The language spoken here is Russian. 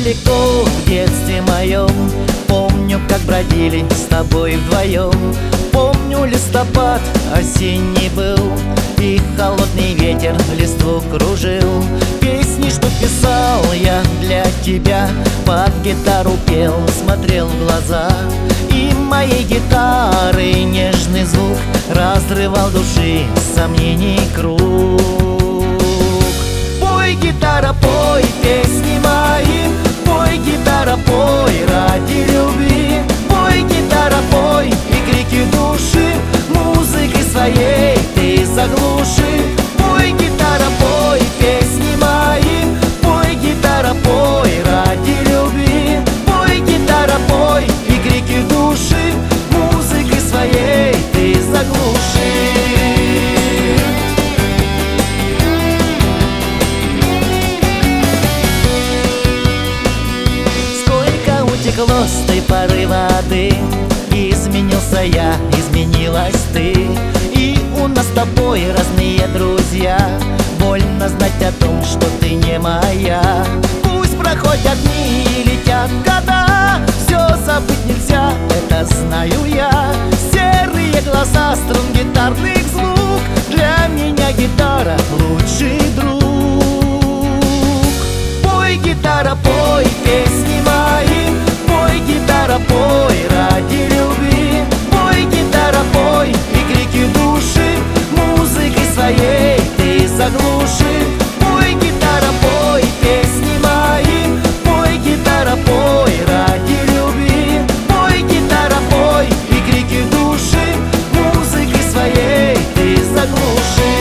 далеко в детстве моем. Помню, как бродили с тобой вдвоем. Помню, листопад осенний был, и холодный ветер листву кружил. Песни, что писал я для тебя, под гитару пел, смотрел в глаза. И моей гитары нежный звук разрывал души сомнений круг. Пой, гитара, пой песни мои, пой, гитара, пой ради любви. Пой, гитара, пой, и крики души музыкой своей ты заглуши. Пой, гитара, пой песни мои, пой, гитара, пой ради любви. Пой, гитара, пой, и крики души музыкой своей ты заглуши. Утекло с той поры воды, изменился я, изменилась ты. И у нас с тобой разные друзья. Больно знать о том, что ты не моя. Пусть проходят дни и летят года, все забыть нельзя, это знаю я. Серые глаза струн гитарных звук, для меня гитара лучший друг. Пой, гитара, пой песни мои, пой, гитара, пой ради любви. Пой, гитара, пой, и крики души музыкой своей ты заглуши. Пой, гитара, пой песни мои, пой, гитара, пой ради любви. Пой, гитара, пой, и крики души музыкой своей ты заглуши.